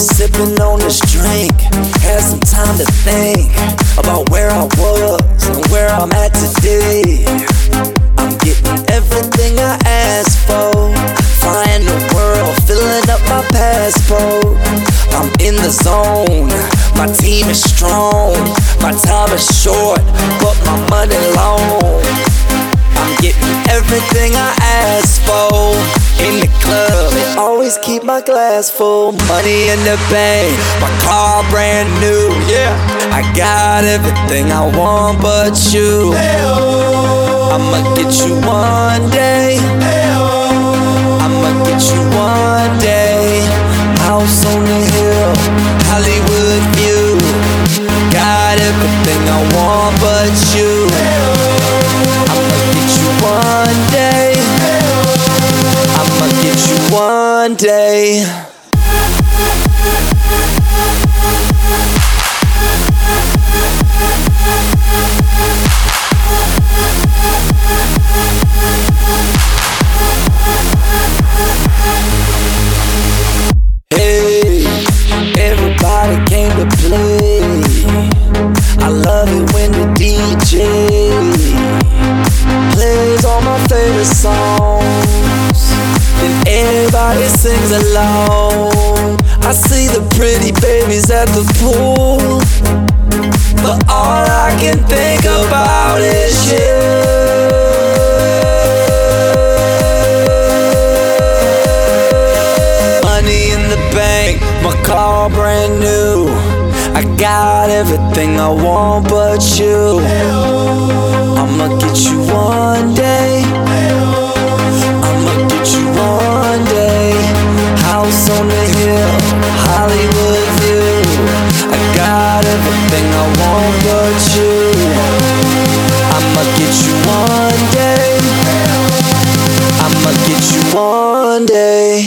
Sipping on this drink, had some time to think about where I was and where I'm at today. I'm getting everything I asked for, flying the world, filling up my passport. I'm in the zone, my team is strong, my time is short, but my money long. I'm getting everything I asked for. In the club, they always keep my glass full. Money in the bank, my car brand new. Yeah, I got everything I want but you. I'ma get you one day. I'ma get you one day. House on the hill, Hollywood view. Got everything I want but you. I'ma get you one day. I'ma get you one day. Hey, everybody came to play. I love it when the DJ plays all my favorite songs, and everybody sings along. I see the pretty babies at the pool, but all I can think about is you. Money in the bank, my car brand new. I got everything I want but you. I'ma get you one day. I'ma get you one day. House on the hill, Hollywood view. I got everything I want but you. I'ma get you one day. I'ma get you one day.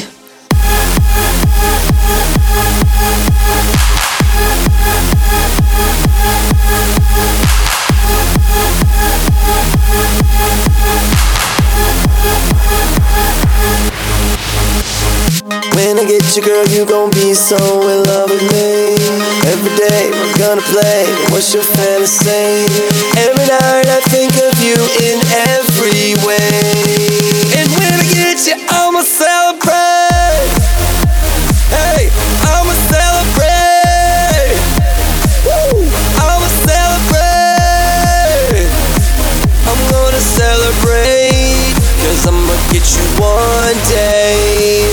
When I get you, girl, you gon' be so in love with me. Every day we're gonna play, what's your fantasy? Every night I think of you in every way. And when I get you, I'ma celebrate. Hey, I'ma celebrate. Woo, I'ma celebrate. I'm gonna celebrate, 'cause I'ma get you one day.